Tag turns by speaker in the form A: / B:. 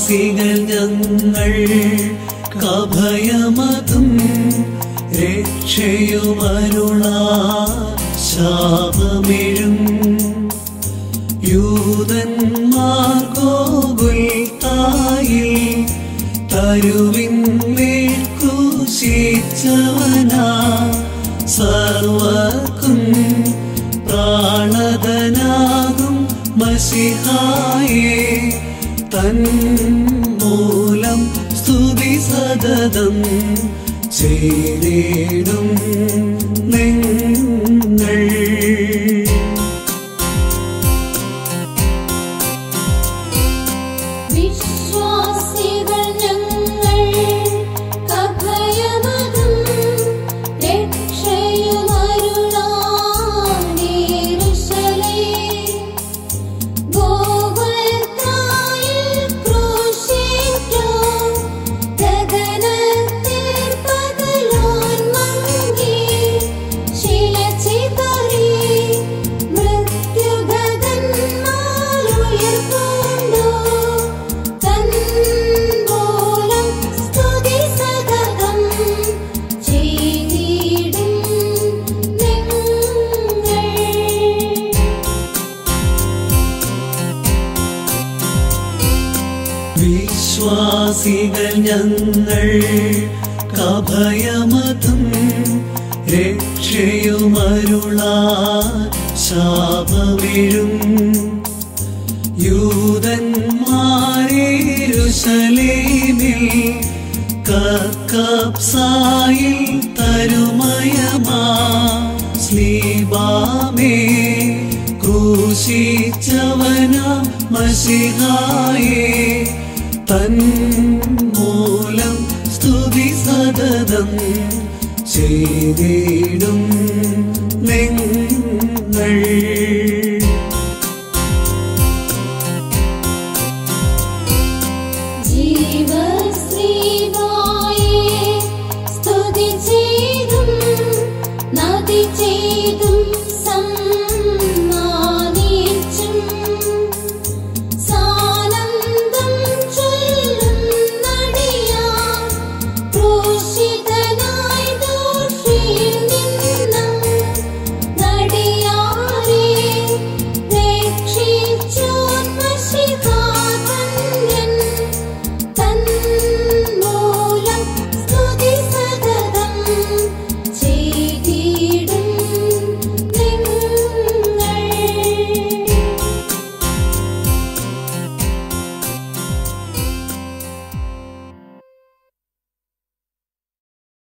A: വിശ്വാസികൾ ഞങ്ങൾ കഭയമതും രക്ഷയുമരുളാ ശാപമിഴും യൂദന്മാർ ഗോഗുൽത്തായിൽ തരുവിന്മേൽ ക്രൂശിച്ചവനാ സർവ്വർക്കും പ്രാണദനാകും മസിഹായേ തൻ മൂലം സ്തുതി സതതം ചെയ്തിടും നിങ്ങൾ.
B: വിശ്വാസികൾ ഞങ്ങൾ കഭയമതും രക്ഷയുമരുളാൻ യെരൂശലേം ഗോഗുൽത്തായിൽ ക്രൂശിച്ചു ഗഗനത്തിൽ പകലോൻ മങ്ങി ശിലചിതറി മൃത്യുഗതന്മാർ ഉയർപ്പുണ്ടു തൻ മൂലം സ്തുതി സതതം ചെയ്തിടും നിങ്ങൾ.
A: വിശ്വാസികൾ ഞങ്ങൾ കഭയമതും രക്ഷയുമരുളാൻ ശാപമിഴും യൂദന്മാർ യെരൂശലേമിൽ കക്കബ്സായിൽ തരുമയമാ സ്ലീബാമേ ക്രൂശിച്ചവനാ മസിഹായേ തൻ മൂലം സ്തുതി സതതം ചെയ്തിടും നിങ്ങൾ.